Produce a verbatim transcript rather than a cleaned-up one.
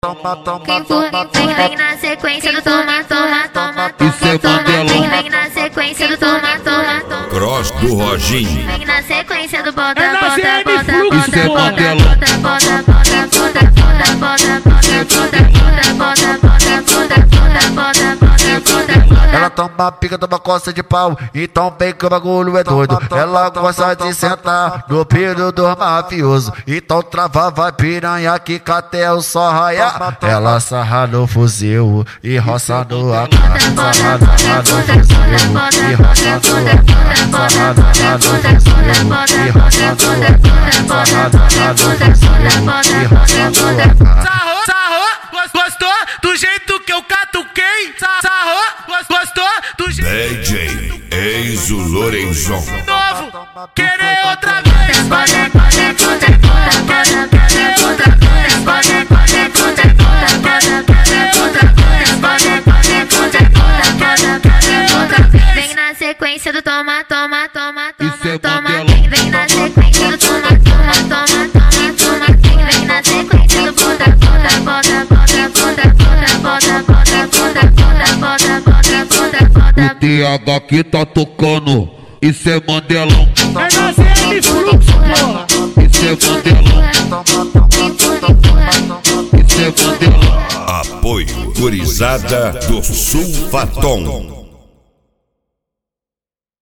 Quem for, vem, vem na sequência do toma, toma, toma, toma. Isso é Mandelão. Vem, vem na sequência do toma, toma, toma. Cross do Roginho. Vem na sequência do bota, É na bota, C M bota, Fluxo, bota, Isso é bota, Mandelão. bota, bota, bota, bota, bota, bota, bota, bota, bota, bota, bota, bota, bota, bota, bota. Ela toma pica, toma coça de pau, então vem que o bagulho é doido. Ela gosta de sentar no piro do mafioso, então trava, vai piranha que catel só raia. Ela sarra no fuzil e roça no A K. Sarra, sarra no fuzil e roça no A K. Sarra, sarra no fuzil e roça no A K. Sarra, sarra no fuzil e roça no A K. Sarrou, sarrou, gostou do jeito que eu catuquei? Sarrou, gostou do jeito D J Enzo Lorenzon. novo, querer outra vez. Pode, pode, pode, pode, pode, pode, outra vez. Pode, pode, pode, pode, pode, pode, outra vez. Pode, pode, pode, pode, pode, outra vez. Vem na sequência do toma, toma, toma, Isso é toma, toma. Mandelão. Vem, vem na sequência do toma, toma, toma, toma, toma. Vem, vem na sequência do bota, bota, bota, bota, bota, bota, bota, bota, bota, bota, bota, bota, bota. O T H que tá tocando, isso é Mandelão. É na C M Fluxo, porra. Isso é Mandelão. Isso é Mandelão. Apoio Gurizada do Sulfatom.